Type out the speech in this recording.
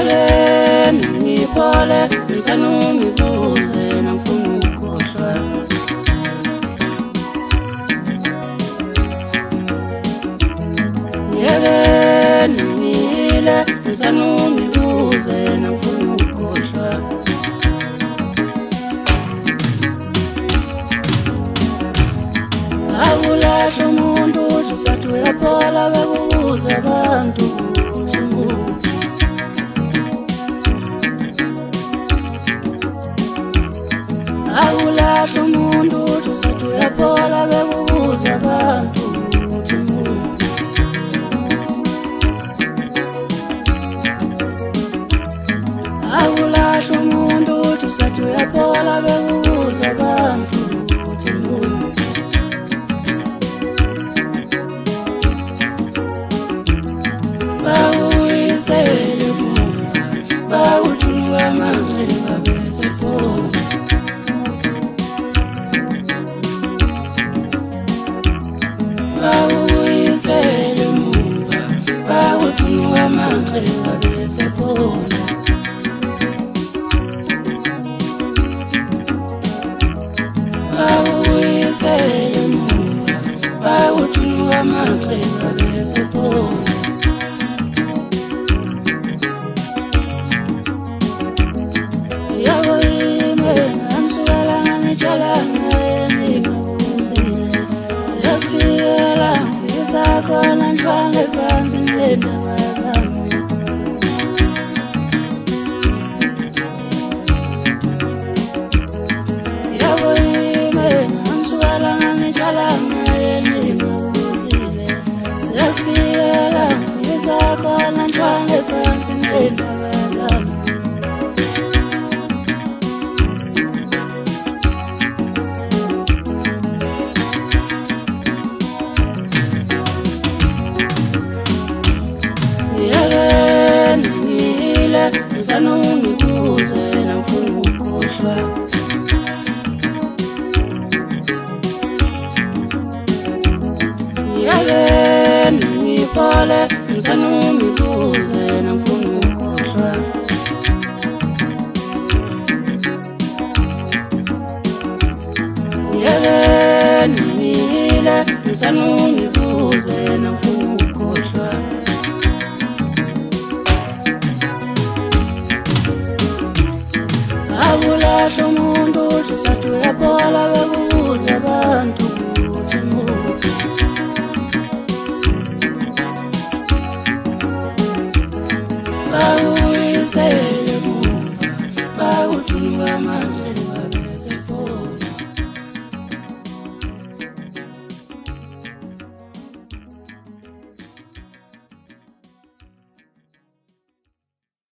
Yake nipole ngisanungibuze nangifuna ukukhohlwa. Yake ningile ngisanungibuze nangifuna ukukhohlwa. Awulahla umuntu uthi sathi uyaphola bekubuza abantu ukuthi nguphi. Awulahla umuntu uthi sathi uyaphola bekubuza abantu ukuthi nguphi. Awulahla umuntu uthi sathi uyaphola bekubuza abantu ukuthi nguphi. Bawuyisele emuva, bawuthunga amanxeba besephola. Bawuyisele emuva, bawuthunga amanxeba besephola. Bawuyisele emuva, bawuthunga amanxeba besephola. Kona ntwale phansi ngendaba zami. Yabo yime ngisukela ngihlala ngayeni ngibuzile. Siyafikela ngifisa kona ntwale phansi ngendaba zami. Ngisanungibuze nangifuna ukukhohlwa. Yake nipole ngisanungibuze nangifuna ukukhohlwa. Yake ningile ngisanungibuze nangifuna ukukhohlwa. Awulahla umuntu uthi sathi uyaphola bekubuza abantu ukuthi nguphi. Bawuyisele emuva, bawuthunga amanxeba